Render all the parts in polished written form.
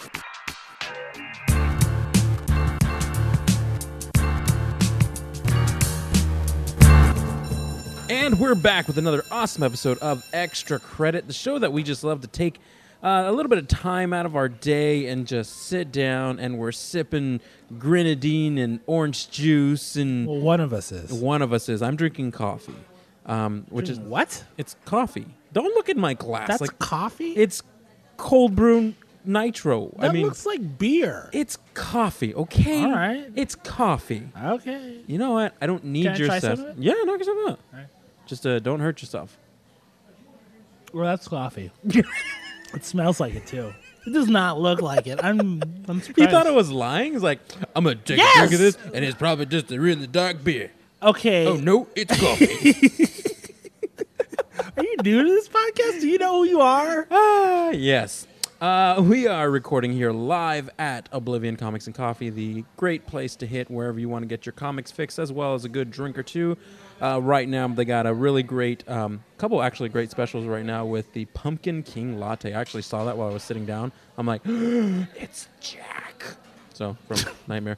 And we're back with another awesome episode of Extra Credit, the show that we just love to take a little bit of time out of our day and just sit down, and we're sipping grenadine and orange juice. And Well, one of us is. one of us is. I'm drinking coffee, which is What? it's coffee. Don't look at my glass. That's like coffee? it's cold brew nitro. That looks like beer. it's coffee. Okay, All right. it's coffee. Okay. You know what? I don't need Can I your try stuff. some of it? Yeah, knock yourself out. All right. Just don't hurt yourself. Well, that's coffee. It smells like it, too. It does not look like it. I'm surprised. He thought I was lying. He's like, I'm going to take a drink of this, and it's probably just a real dark beer. Okay. Oh, no, it's coffee. Are you new to this podcast? Do you know who you are? Yes. We are recording here live at Oblivion Comics and Coffee, the great place to hit wherever you want to get your comics fix, as well as a good drink or two. Right now, they got a really great, couple actually great specials right now with the Pumpkin King Latte. I actually saw that while I was sitting down. I'm like, it's Jack. So, from Nightmare.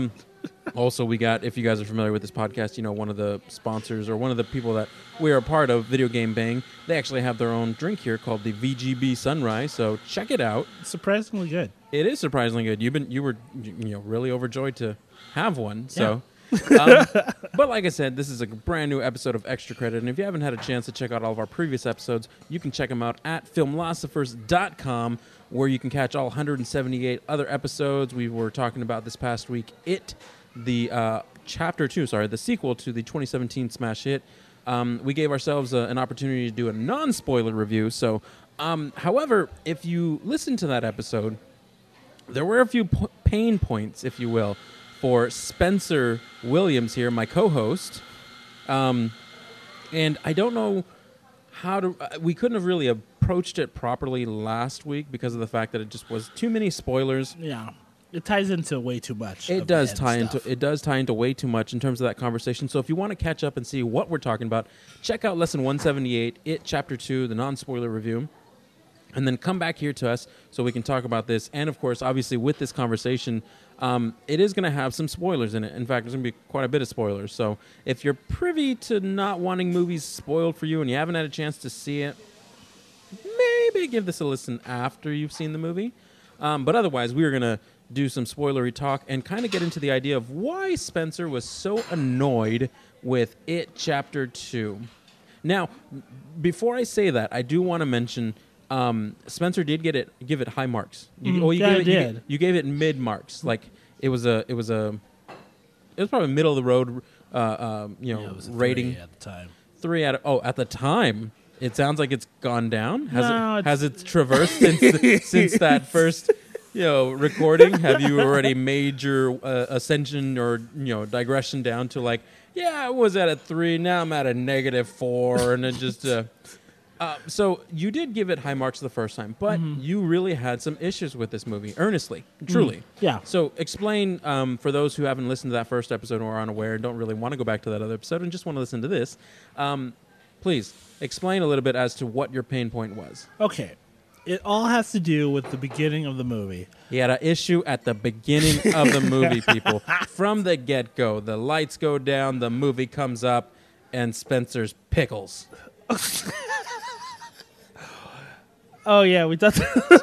Also, we got, if you guys are familiar with this podcast, you know, one of the sponsors or one of the people that we are a part of, Video Game Bang, they actually have their own drink here called the VGB Sunrise. So check it out. Surprisingly good. It is surprisingly good. You were really overjoyed to have one. So, but like I said, this is a brand new episode of Extra Credit, and if you haven't had a chance to check out all of our previous episodes, you can check them out at filmlosophers.com, where you can catch all 178 other episodes. We were talking about this past week, the sequel to the 2017 smash hit. We gave ourselves an opportunity to do a non-spoiler review. So, however, if you listen to that episode, there were a few pain points, if you will, for Spencer Williams here, my co-host. And I don't know how to... we couldn't have really approached it properly last week because of the fact that it just was too many spoilers. Yeah. It ties into way too much. It does tie into way too much in terms of that conversation. So if you want to catch up and see what we're talking about, check out lesson 178, It Chapter 2, the non-spoiler review, and then come back here to us so we can talk about this. And of course, obviously, with this conversation, it is going to have some spoilers in it. In fact, there's going to be quite a bit of spoilers. So if you're privy to not wanting movies spoiled for you and you haven't had a chance to see it, maybe give this a listen after you've seen the movie. But otherwise, we are going to do some spoilery talk and kind of get into the idea of why Spencer was so annoyed with It Chapter 2. Now, before I say that, I do want to mention Spencer did give it high marks. You gave it mid marks. Like it was probably middle of the road It was a rating 3 at the time. 3 out of at the time. It sounds like it's gone down. No, Has it traversed since that first recording? Have you already made your ascension or digression down to like, I was at a 3, now I'm at a -4, and it just so you did give it high marks the first time, but you really had some issues with this movie, earnestly, truly. Yeah. So explain for those who haven't listened to that first episode or are unaware and don't really want to go back to that other episode and just want to listen to this. Please explain a little bit as to what your pain point was. Okay. It all has to do with the beginning of the movie. He had an issue at the beginning of the movie, people. From the get-go, the lights go down, the movie comes up, and Spencer's pickles. Oh, yeah, we thought.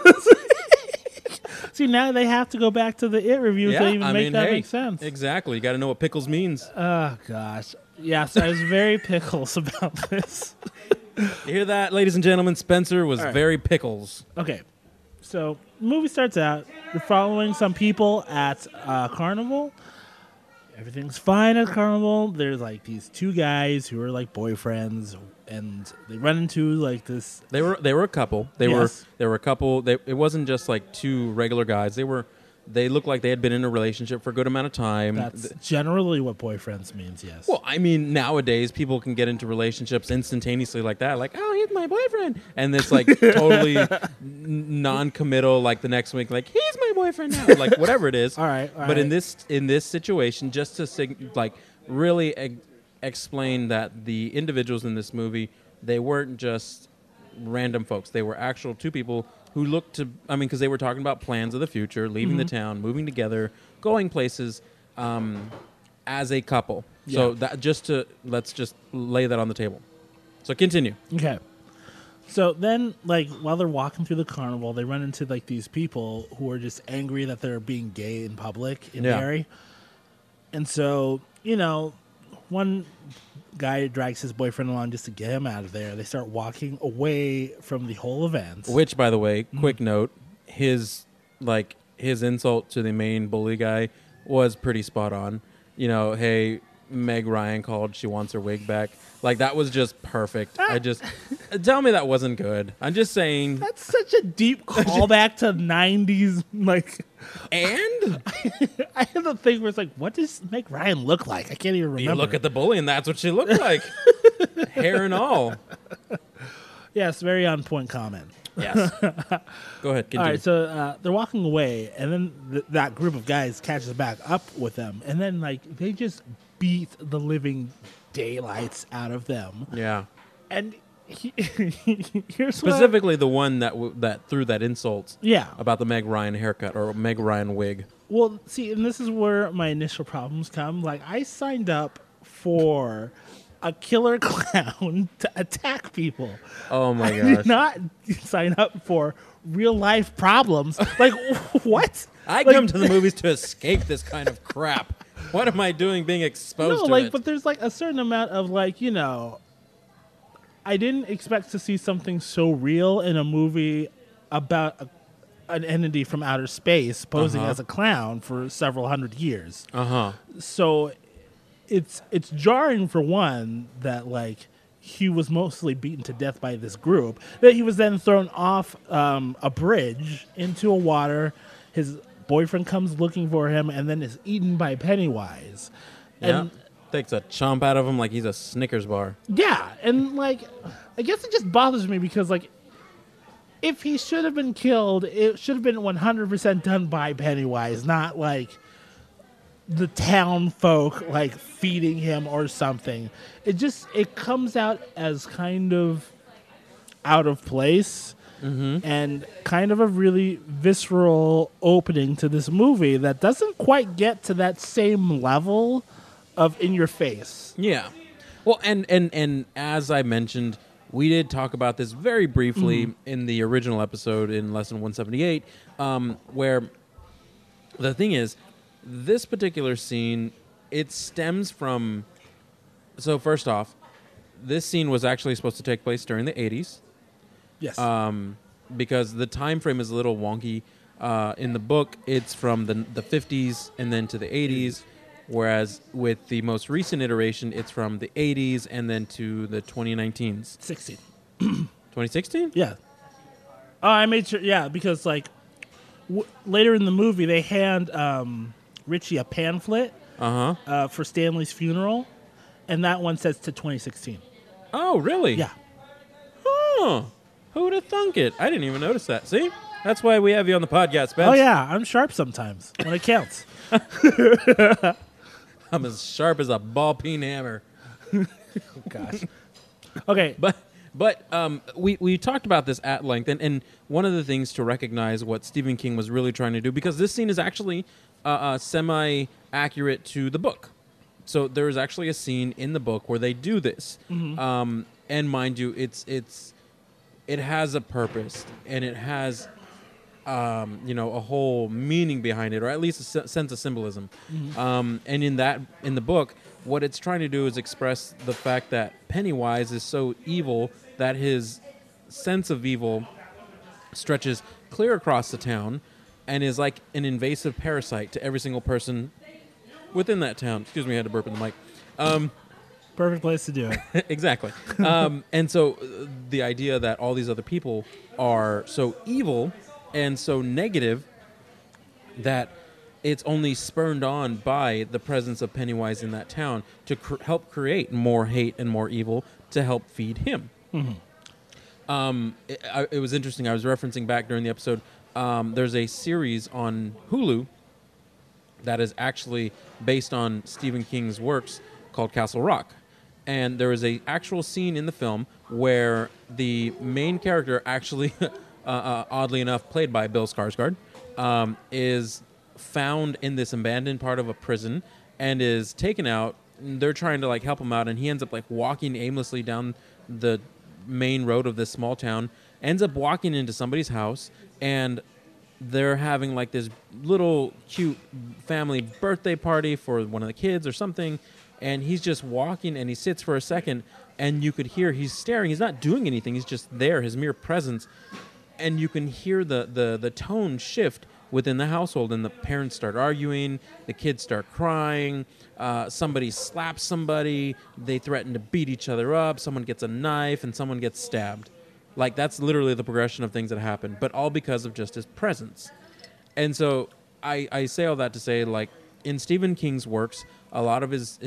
See, now they have to go back to the It review to even make sense. Exactly. You got to know what pickles means. Oh, gosh. Yes, I was very pickles about this. You hear that, ladies and gentlemen? Spencer was very pickles. Okay, so the movie starts out. You're following some people at Carnival. Everything's fine at Carnival. There's like these two guys who are like boyfriends, and they run into like this. They were a couple. They were a couple. It wasn't just like two regular guys. They looked like they had been in a relationship for a good amount of time. That's generally what boyfriends means, yes. Well, I mean, nowadays people can get into relationships instantaneously like that. Like, oh, he's my boyfriend. And it's like totally non-committal, like the next week, like, he's my boyfriend now. Like, whatever it is. All right. But in this situation, just to really explain that the individuals in this movie, they weren't just random folks. They were actual two people who look to, I mean, because they were talking about plans of the future, leaving the town, moving together, going places as a couple. So let's just lay that on the table. So continue. Okay. So then, like, while they're walking through the carnival, they run into, like, these people who are just angry that they're being gay in public in Derry. And so, you know, one guy drags his boyfriend along just to get him out of there. They start walking away from the whole event. Which, by the way, quick note, his insult to the main bully guy was pretty spot on. You know, hey, Meg Ryan called, she wants her wig back. Like, that was just perfect. Tell me that wasn't good. I'm just saying. That's such a deep callback to 90s, like. And? I have a thing where it's like, what does Meg Ryan look like? I can't even remember. You look at the bully and that's what she looked like. Hair and all. Yes, very on point comment. Yes. Go ahead, continue. All right, so they're walking away, and then that group of guys catches back up with them, and then, like, they just beat the living daylights out of them. Yeah. And here's specifically the one that threw that insult. Yeah. About the Meg Ryan haircut or Meg Ryan wig. Well, see, and this is where my initial problems come. Like, I signed up for a killer clown to attack people. Oh my gosh. I did not sign up for real life problems. Like, what? I come to the movies to escape this kind of crap. What am I doing being exposed to it? But there's, like, a certain amount of, like, you know, I didn't expect to see something so real in a movie about an entity from outer space posing as a clown for several hundred years. So it's jarring, for one, that, like, he was mostly beaten to death by this group, that he was then thrown off a bridge into a water. His boyfriend comes looking for him and then is eaten by Pennywise. Yeah. And takes a chomp out of him like he's a Snickers bar. yeah, and, like, I guess it just bothers me because, like, if he should have been killed, it should have been 100% done by Pennywise, not, like, the town folk, like, feeding him or something. It comes out as kind of out of place and kind of a really visceral opening to this movie that doesn't quite get to that same level of in your face. Yeah. Well, and as I mentioned, we did talk about this very briefly in the original episode in Lesson 178, where the thing is, this particular scene, it stems from... So first off, this scene was actually supposed to take place during the 80s. Yes. Because the time frame is a little wonky. In the book, it's from the 50s and then to the 80s, whereas with the most recent iteration, it's from the 80s and then to the 2019s. 16. 2016? Yeah. Oh, I made sure, yeah, because, like, later in the movie, they hand Richie a pamphlet for Stanley's funeral, and that one says to 2016. Oh, really? Yeah. Oh, who would have thunk it? I didn't even notice that. See? That's why we have you on the podcast, Spence. Oh, yeah, I'm sharp sometimes when it counts. I'm as sharp as a ball-peen hammer. Oh, gosh. Okay. But we talked about this at length, and one of the things to recognize what Stephen King was really trying to do, because this scene is actually semi-accurate to the book. So there is actually a scene in the book where they do this. And mind you, it has a purpose, and it has a whole meaning behind it, or at least a sense of symbolism. And in the book, what it's trying to do is express the fact that Pennywise is so evil that his sense of evil stretches clear across the town and is like an invasive parasite to every single person within that town. Excuse me, I had to burp in the mic. Perfect place to do it. Exactly. And so the idea that all these other people are so evil and so negative that it's only spurned on by the presence of Pennywise in that town to help create more hate and more evil to help feed him. It was interesting. I was referencing back during the episode. There's a series on Hulu that is actually based on Stephen King's works called Castle Rock. And there is a actual scene in the film where the main character actually oddly enough, played by Bill Skarsgård, is found in this abandoned part of a prison and is taken out. They're trying to like help him out, and he ends up like walking aimlessly down the main road of this small town, ends up walking into somebody's house, and they're having like this little cute family birthday party for one of the kids or something, and he's just walking, and he sits for a second, and you could hear he's staring. He's not doing anything. He's just there, his mere presence, and you can hear the tone shift within the household, and the parents start arguing, the kids start crying, somebody slaps somebody, they threaten to beat each other up, someone gets a knife, and someone gets stabbed. Like, that's literally the progression of things that happen, but all because of just his presence. And so I say all that to say, like, in Stephen King's works, a lot of his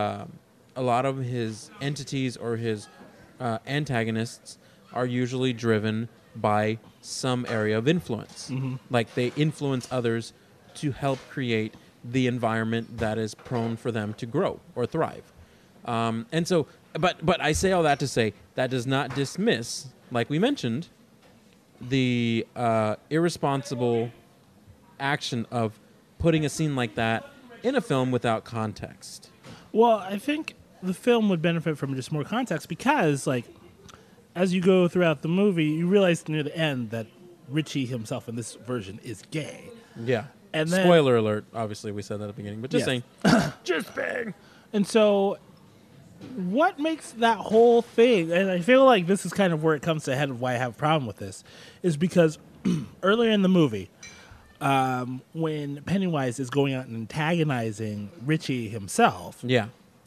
entities or his antagonists are usually driven by some area of influence. Mm-hmm. Like, they influence others to help create the environment that is prone for them to grow or thrive. And so, but I say all that to say that does not dismiss, like we mentioned, the irresponsible action of putting a scene like that in a film without context. Well, I think the film would benefit from just more context because, like, as you go throughout the movie, you realize near the end that Richie himself in this version is gay. Yeah. And then, spoiler alert, obviously we said that at the beginning, but just yes. saying. Just bang. And so what makes that whole thing, and I feel like this is kind of where it comes to head of why I have a problem with this, is because earlier in the movie, when Pennywise is going out and antagonizing Richie himself, yeah.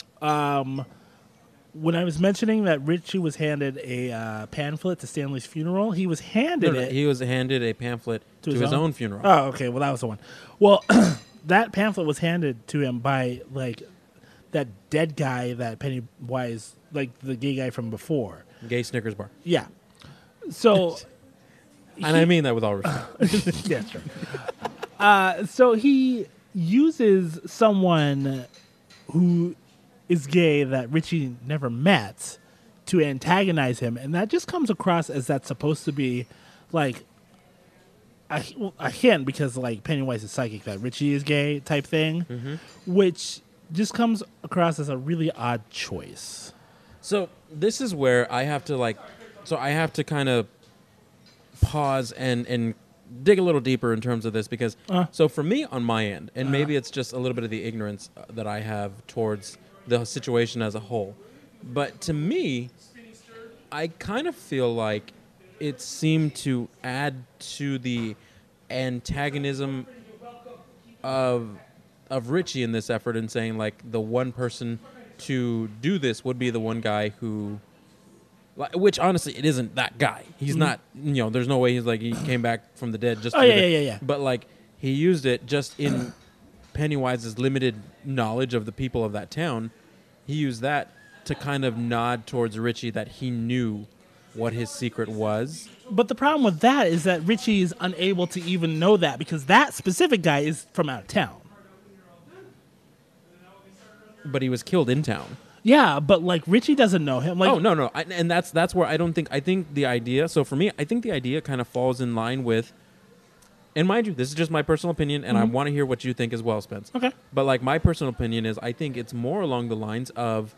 When I was mentioning that Richie was handed a pamphlet to Stanley's funeral, he was handed it. He was handed a pamphlet to his own funeral. Oh, okay. Well, that was the one. Well, that pamphlet was handed to him by, like, that dead guy that Pennywise, like the gay guy from before. Gay Snickers bar. Yeah. So... and I mean that with all respect. Yeah, sure. So he uses someone who is gay that Richie never met to antagonize him, and that just comes across as that's supposed to be like a hint because like Pennywise is psychic that Richie is gay type thing, which just comes across as a really odd choice. So this is where I have to kind of pause and dig a little deeper in terms of this because so for me on my end, and maybe it's just a little bit of the ignorance that I have towards the situation as a whole, but to me, I kind of feel like it seemed to add to the antagonism of Richie in this effort in saying like the one person to do this would be the one guy who, which honestly it isn't that guy. He's not, there's no way he's like he came back from the dead just yeah. But like he used it just in Pennywise's limited knowledge of the people of that town. He used that to kind of nod towards Richie that he knew what his secret was. But the problem with that is that Richie is unable to even know that because that specific guy is from out of town. But he was killed in town. Yeah, but like Richie doesn't know him. Like, oh no, and that's where I think the idea. So for me, I think the idea kind of falls in line with. And mind you, this is just my personal opinion, and I want to hear what you think as well, Spence. Okay. But like my personal opinion is, I think it's more along the lines of,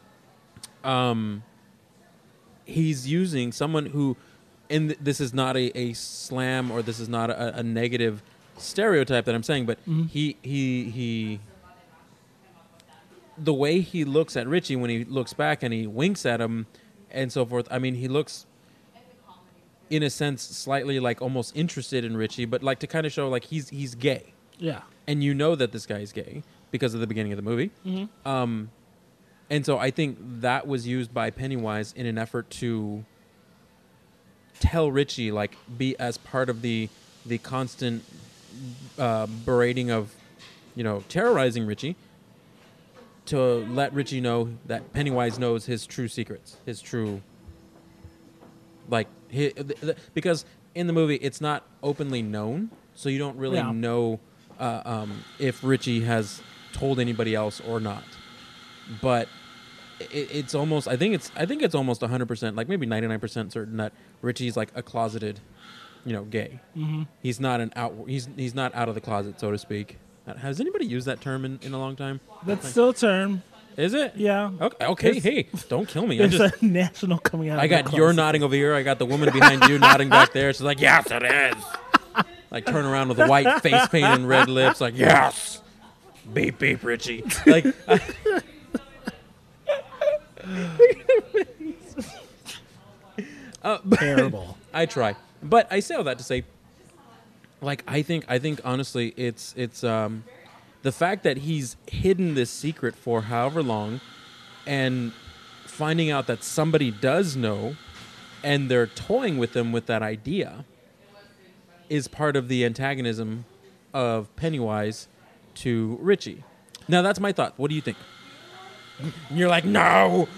he's using someone who, this is not a slam or this is not a negative stereotype that I'm saying, but he the way he looks at Richie when he looks back and he winks at him and so forth. I mean, he looks, in a sense, slightly like almost interested in Richie, but like to kind of show like he's gay. Yeah. And you know that this guy is gay because of the beginning of the movie. And so I think that was used by Pennywise in an effort to tell Richie, like, be as part of the constant berating of, terrorizing Richie, to let Richie know that Pennywise knows his true secrets, his true, like, because in the movie it's not openly known, so you don't really know if Richie has told anybody else or not. But it's almost, I think it's almost 100%, like maybe 99% certain that Richie's like a closeted gay. Mm-hmm. He's not he's not out of the closet, so to speak. Has anybody used that term in a long time? That's still a term. Is it? Yeah. Okay. Hey, don't kill me. It's a national coming out. I got your nodding over here. I got the woman behind you nodding back there. She's like, yes, it is. Like turn around with a white face paint and red lips. Like, yes. Beep, beep, Richie. Like. Terrible. I try. But I say all that to say, like, I think honestly, it's the fact that he's hidden this secret for however long, and finding out that somebody does know, and they're toying with them with that idea, is part of the antagonism of Pennywise to Richie. Now, that's my thought. What do you think? And you're like, no.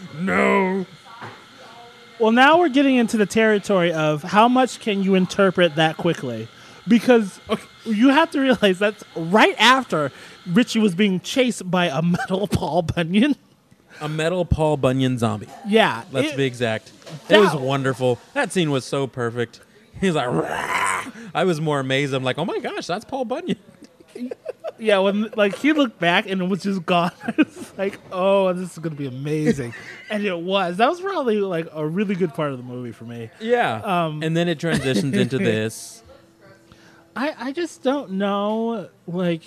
Well, now we're getting into the territory of how much can you interpret that quickly. Because you have to realize that's right after Richie was being chased by a metal Paul Bunyan. A metal Paul Bunyan zombie. Yeah. Let's be exact. It was wonderful. That scene was so perfect. He's like, rah! I was more amazed. I'm like, oh my gosh, that's Paul Bunyan. Yeah, when he looked back and it was just gone. I was like, oh, this is going to be amazing. And it was. That was probably a really good part of the movie for me. Yeah. And then it transitions into this. I just don't know, Lay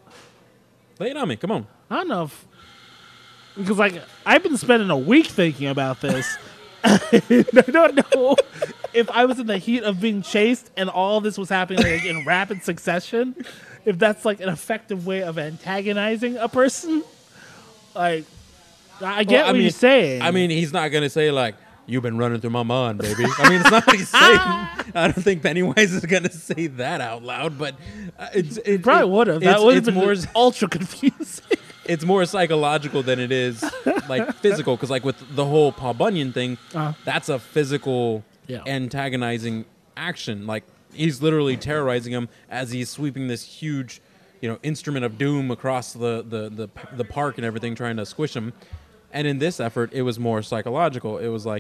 it on me. Come on. I don't know because I've been spending a week thinking about this. I don't know if I was in the heat of being chased and all this was happening in rapid succession, if that's an effective way of antagonizing a person. I get what you're saying. I mean, he's not going to say you've been running through my mind, baby. I mean, it's not what he's saying. I don't think Pennywise is going to say that out loud, but it probably would have. That would have been more ultra confusing. It's more psychological than it is physical, because with the whole Paul Bunyan thing, that's a physical antagonizing action. He's literally terrorizing him as he's sweeping this huge, instrument of doom across the park and everything, trying to squish him. And in this effort, it was more psychological. It was I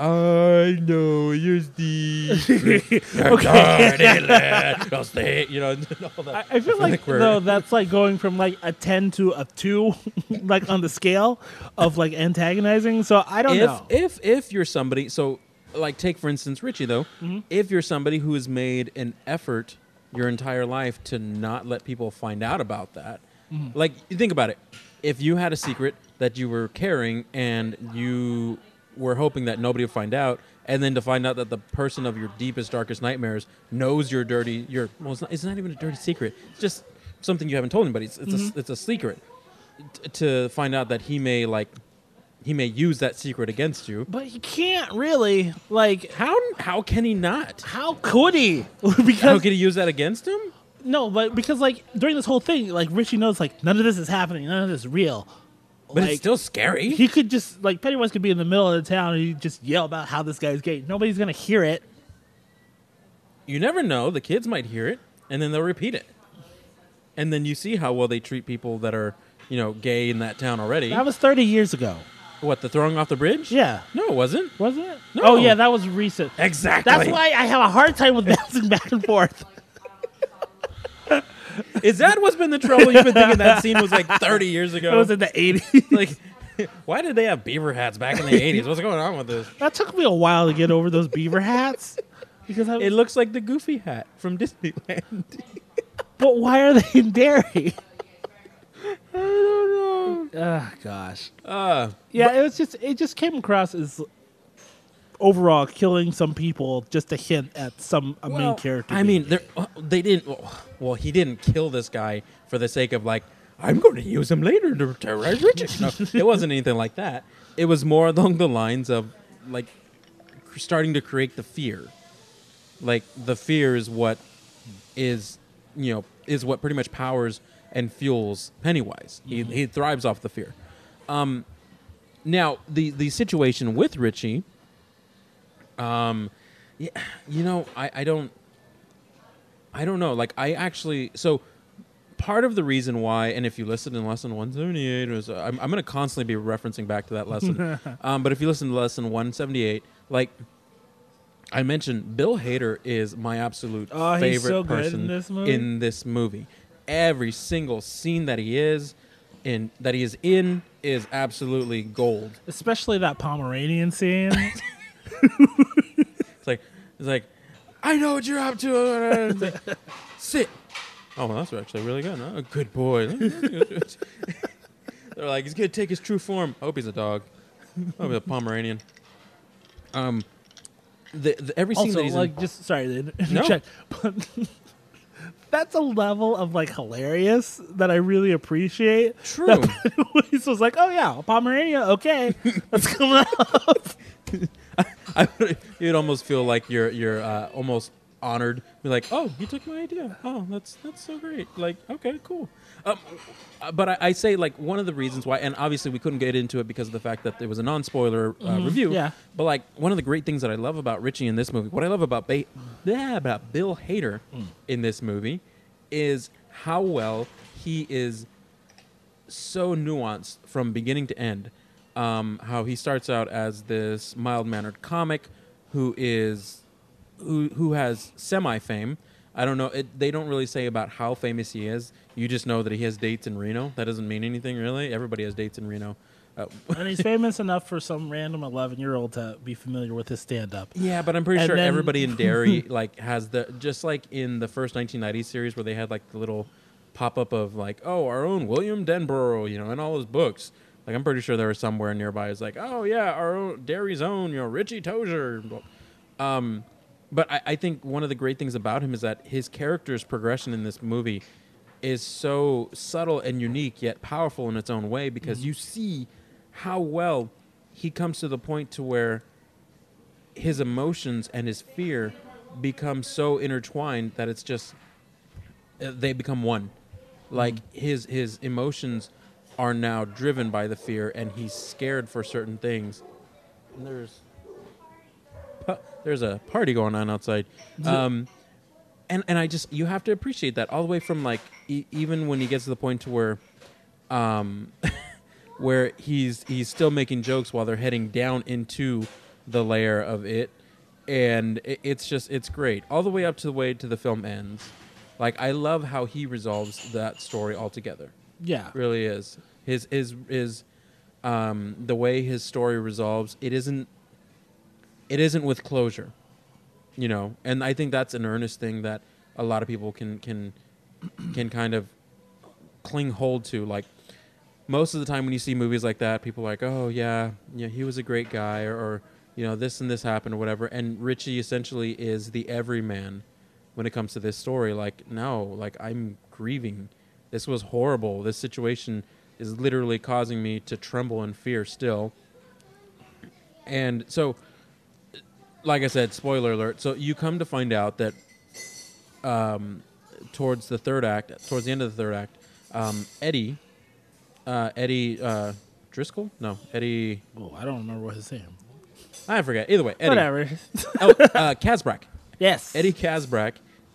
know you're Steve. I'll stay. All that. I feel though that's going from a 10 to a 2, on the scale of antagonizing. So I don't know. If you're somebody, so take for instance Richie though, if you're somebody who has made an effort your entire life to not let people find out about that, you think about it. If you had a secret that you were carrying and you were hoping that nobody would find out, and then to find out that the person of your deepest, darkest nightmares knows it's not even a dirty secret. It's just something you haven't told anybody. It's a secret. To find out that he may use that secret against you. But he can't really. How can he not? How could he? Because how could he use that against him? No, but because during this whole thing, Richie knows none of this is happening, none of this is real. But it's still scary. He could just Pennywise could be in the middle of the town and he'd just yell about how this guy's gay. Nobody's gonna hear it. You never know. The kids might hear it and then they'll repeat it. And then you see how well they treat people that are, gay in that town already. That was 30 years ago. What, the throwing off the bridge? Yeah. No, it wasn't. Wasn't it? No. Oh yeah, that was recent. Exactly. That's why I have a hard time with bouncing back and forth. Is that what's been the trouble? You've been thinking that scene was 30 years ago? It was in the 80s. Why did they have beaver hats back in the 80s? What's going on with this? That took me a while to get over those beaver hats. Because it looks like the Goofy hat from Disneyland. But why are they in Derry? I don't know. Oh, gosh. It just came across as overall killing some people just to hint at a main character. I mean, they didn't. Well, he didn't kill this guy for the sake of I'm going to use him later to terrorize Richard. No, it wasn't anything like that. It was more along the lines of starting to create the fear. The fear is what is what pretty much powers and fuels Pennywise. He thrives off the fear. Now the situation with Richie. I don't know. So part of the reason why, and if you listen in lesson 178, I'm going to constantly be referencing back to that lesson. But if you listen to lesson 178, I mentioned Bill Hader is my absolute Oh, favorite he's so good person in this movie. in this movie. Every single scene that he is in is absolutely gold. Especially that Pomeranian scene. It's like, I know what you're up to. It's like, sit. Oh, well, that's actually really good. Huh? Good boy. They're like, he's gonna take his true form. I hope he's a dog. I hope he's a Pomeranian. Every scene Also, that he's like, in. just sorry to interject, but that's a level of like hilarious that I really appreciate. True. That he was like, "Oh yeah, a Pomeranian. Okay, that's coming up." You'd almost feel like you're almost honored. Be like, oh, you took my idea. Oh, that's so great. Like, okay, cool. But I say, like, one of the reasons why, and obviously we couldn't get into it because of the fact that it was a non-spoiler review. Yeah. But like, one of the great things that I love about Richie in this movie, what I love about about Bill Hader in this movie, is how well he is so nuanced from beginning to end. How he starts out as this mild-mannered comic who has semi-fame. I don't know. They don't really say about how famous he is. You just know that he has dates in Reno. That doesn't mean anything, really. Everybody has dates in Reno. And he's famous enough for some random 11-year-old to be familiar with his stand-up. Yeah, but I'm pretty And sure then- everybody in Derry like has just like in the first 1990s series where they had like the little pop-up of like, oh, our own William Denborough, and all his books. Like, I'm pretty sure there was somewhere nearby. It's like, oh yeah, our own Derry's own, Richie Tozier. But I think one of the great things about him is that his character's progression in this movie is so subtle and unique, yet powerful in its own way, because you see how well he comes to the point to where his emotions and his fear become so intertwined that it's just they become one. Like his emotions are now driven by the fear, and he's scared for certain things. And there's a party going on outside. And I just, you have to appreciate that all the way from like even when he gets to the point to where where he's still making jokes while they're heading down into the layer of it, and it's great all the way up to the way to the film ends. Like, I love how he resolves that story altogether. Yeah. It really is his the way his story resolves. It isn't with closure, and I think that's an earnest thing that a lot of people can kind of cling hold to. Like, most of the time when you see movies like that, people are like, oh yeah, he was a great guy, or this and this happened or whatever. And Richie essentially is the everyman when it comes to this story. Like, no, like, I'm grieving. This was horrible. This situation is literally causing me to tremble in fear still. And so, like I said, spoiler alert. So you come to find out that towards the end of the third act, Eddie Driscoll? No, Eddie. Oh, I don't remember what his name. I forget. Either way, Eddie. Whatever. Kazbrak. Yes. Eddie Kazbrak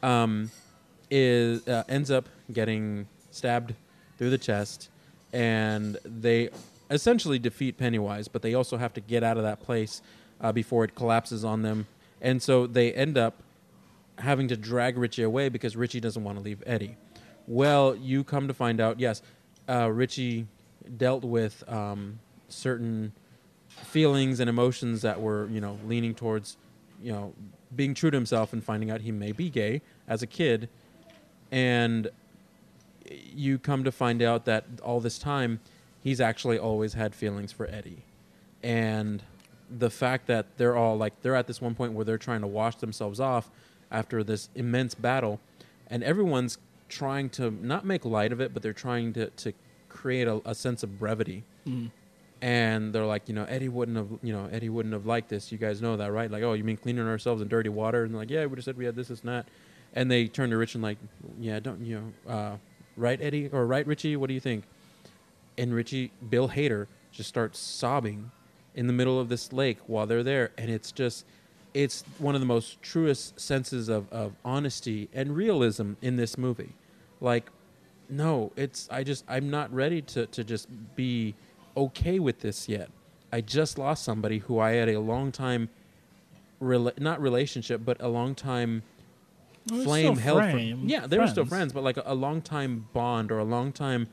ends up getting stabbed through the chest, and they essentially defeat Pennywise, but they also have to get out of that place before it collapses on them. And so they end up having to drag Richie away because Richie doesn't want to leave Eddie. Well, you come to find out, yes, Richie dealt with certain feelings and emotions that were, leaning towards, being true to himself and finding out he may be gay as a kid. And you come to find out that all this time he's actually always had feelings for Eddie. And the fact that they're at this one point where they're trying to wash themselves off after this immense battle, and everyone's trying to not make light of it, but they're trying to create a sense of brevity. Mm. And they're like, Eddie wouldn't have liked this. You guys know that, right? Like, oh, you mean cleaning ourselves in dirty water? And they're like, yeah, we just said we had this and that. And they turn to Rich and like, yeah, don't right, Eddie, or right, Richie? What do you think? And Bill Hader just starts sobbing in the middle of this lake while they're there, and it's one of the most truest senses of honesty and realism in this movie. Like, no, I'm not ready to just be okay with this yet. I just lost somebody who I had a long time not relationship, but a long time Well, they're flame still held. friends. They were still friends, but like a long time bond or a long time,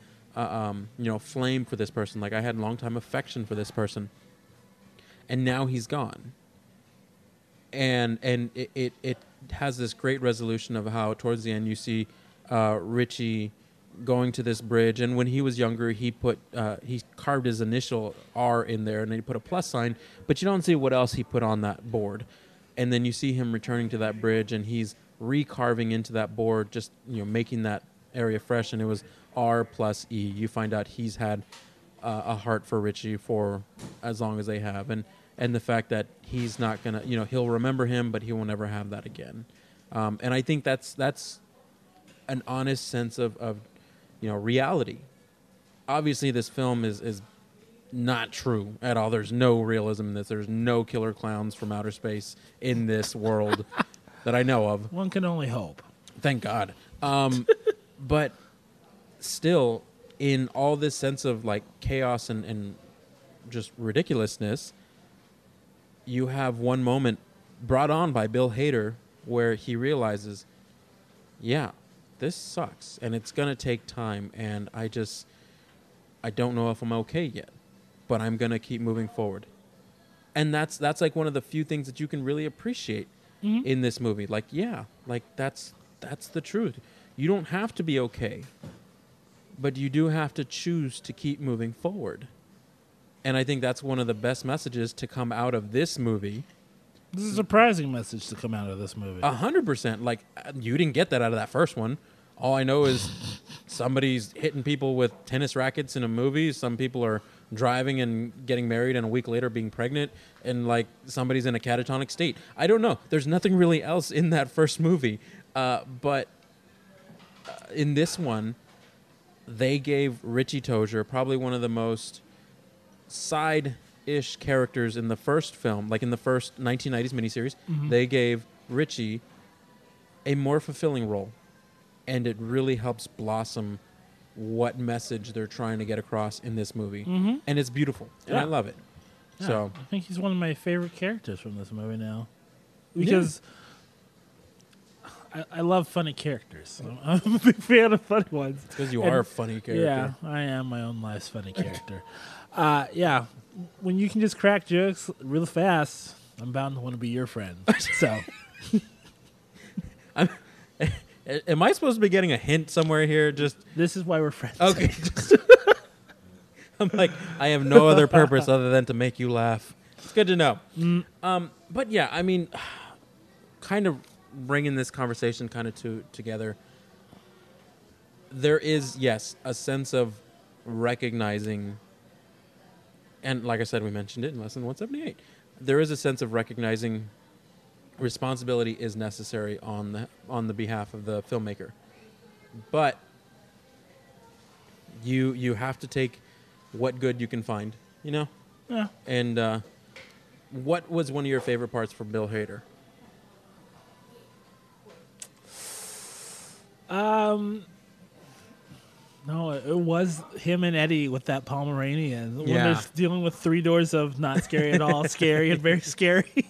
flame for this person. Like I had long time affection for this person, and now he's gone. And it has this great resolution of how towards the end you see Richie going to this bridge, and when he was younger he carved his initial R in there and then he put a plus sign, but you don't see what else he put on that board. And then you see him returning to that bridge and he's recarving into that board, just making that area fresh, and it was R plus E. You find out he's had a heart for Richie for as long as they have, and the fact that he's not gonna, he'll remember him, but he will never have that again. And I think that's an honest sense of reality. Obviously, this film is not true at all. There's no realism in this. There's no killer clowns from outer space in this world that I know of. One can only hope. Thank God. But still, in all this sense of like chaos and just ridiculousness, you have one moment brought on by Bill Hader where he realizes, yeah, this sucks and it's going to take time, and I don't know if I'm okay yet, but I'm going to keep moving forward. And that's like one of the few things that you can really appreciate in this movie. Like, yeah, like that's the truth. You don't have to be okay, but you do have to choose to keep moving forward. And I think that's one of the best messages to come out of this movie. This is a surprising message to come out of this movie. 100%. Like, you didn't get that out of that first one. All I know is somebody's hitting people with tennis rackets in a movie. Some people are driving and getting married and a week later being pregnant. And, like, somebody's in a catatonic state. I don't know. There's nothing really else in that first movie. But in this one, they gave Richie Tozier probably one of the most side-ish characters in the first film, like in the first 1990s miniseries. They gave Richie a more fulfilling role, and it really helps blossom what message they're trying to get across in this movie. And it's beautiful, and I love it. Yeah, So I think he's one of my favorite characters from this movie now, because I love funny characters. I'm a big fan of funny ones. because you are a funny character. Yeah, I am my own life's funny character. Yeah, when you can just crack jokes real fast, I'm bound to want to be your friend. So, Am I supposed to be getting a hint somewhere here? Just this is why we're friends. okay. I'm like, I have no other purpose other than to make you laugh. It's good to know. But yeah, I mean, kind of bringing this conversation kind of together. There is, yes, a sense of recognizing, and like I said, we mentioned it in Lesson 178. There is a sense of recognizing responsibility is necessary on the behalf of the filmmaker, but you have to take what good you can find, Yeah. And what was one of your favorite parts for Bill Hader? No, it was him and Eddie with that Pomeranian. When Yeah. they're dealing with 3 doors of not scary at all, scary and very scary.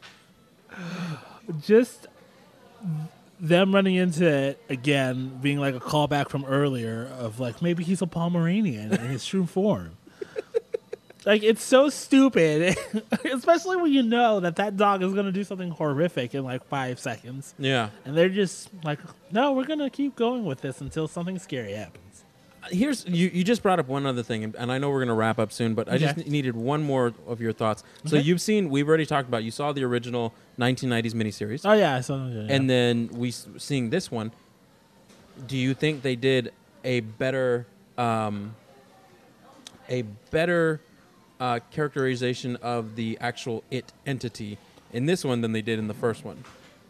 Just them running into it again, being like a callback from earlier of like, maybe he's a Pomeranian in his true form. Like, it's so stupid, especially when you know that dog is going to do something horrific in like 5 seconds. Yeah. And they're just like, no, we're going to keep going with this until something scary happens. Here's you just brought up one other thing, and I know we're going to wrap up soon, but I just Okay. needed one more of your thoughts. So Okay. we've already talked about, you saw the original 1990s miniseries, Oh, yeah. So, yeah. and then seeing this one. Do you think they did a better characterization of the actual it entity in this one than they did in the first one?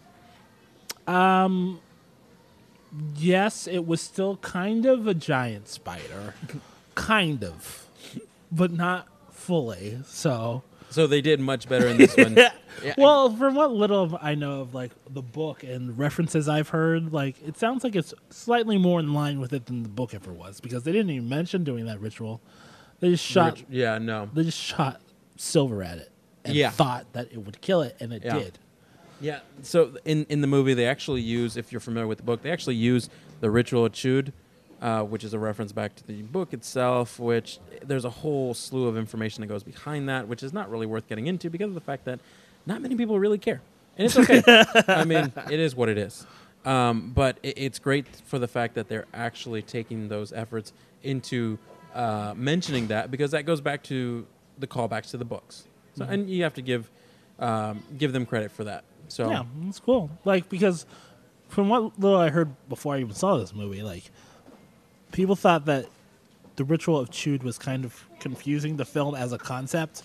Yes, it was still kind of a giant spider. Kind of. But not fully. So, So they did much better in this one. yeah. Yeah. Well, from what little I know of like the book and references I've heard, like it sounds like it's slightly more in line with it than the book ever was, because they didn't even mention doing that ritual. They just shot Yeah, no. they just shot silver at it. and Yeah. thought that it would kill it, and it Yeah. did. Yeah. So in the movie, they actually use, if you're familiar with the book, they actually use the ritual of Chud, which is a reference back to the book itself, which there's a whole slew of information that goes behind that, which is not really worth getting into because of the fact that not many people really care. And it's okay. I mean, it is what it is. But it's great for the fact that they're actually taking those efforts into mentioning that, because that goes back to the callbacks to the books. So, and you have to give them credit for that. So Yeah, it's cool. Like, because from what little I heard before I even saw this movie, like, people thought that the ritual of Chud was kind of confusing the film as a concept.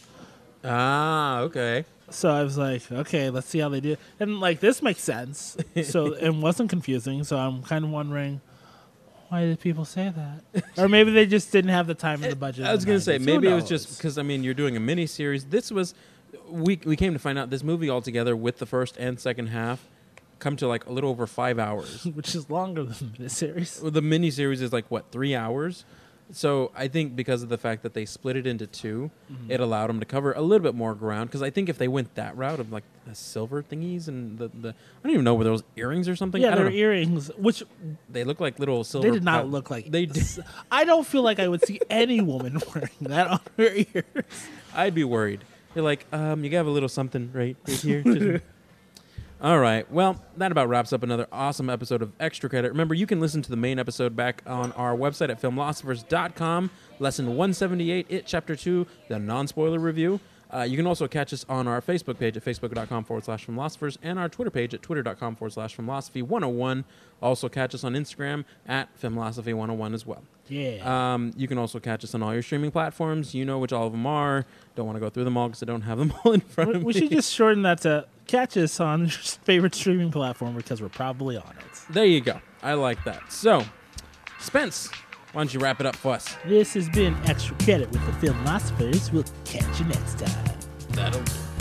okay. So I was like, okay, let's see how they do it. And, like, this makes sense. So it wasn't confusing. So I'm kind of wondering, why did people say that? Or maybe they just didn't have the time and the budget. I was going to say, Who maybe it was knows? just because, I mean, you're doing a mini-series. This was, we came to find out this movie altogether with the first and second half come to like a little over 5 hours. Which is longer than the series. The mini-series is like, what, 3 hours? So I think because of the fact that they split it into two, it allowed them to cover a little bit more ground. Because I think if they went that route of like the silver thingies and the I don't even know, were those earrings or something? Yeah, I they're don't know. earrings, which They look like little silver. they did not look like. They did. I don't feel like I would see any woman wearing that on her ears. I'd be worried. You're like, you have a little something right here. Just- All right. Well, that about wraps up another awesome episode of Extra Credit. Remember, you can listen to the main episode back on our website at filmlosophers.com. Lesson 178, It Chapter 2, the non-spoiler review. You can also catch us on our Facebook page at facebook.com/filmlosophers and our Twitter page at twitter.com/filmlosophy101. Also catch us on Instagram at filmlosophy101 as well. Yeah. You can also catch us on all your streaming platforms. You know which all of them are. Don't want to go through them all because I don't have them all in front of me. We should just shorten that to catch us on your favorite streaming platform because we're probably on it. There you go. I like that. So, Spence, why don't you wrap it up for us? This has been Extra Credit with the Filmlosophers. We'll catch you next time. That'll do.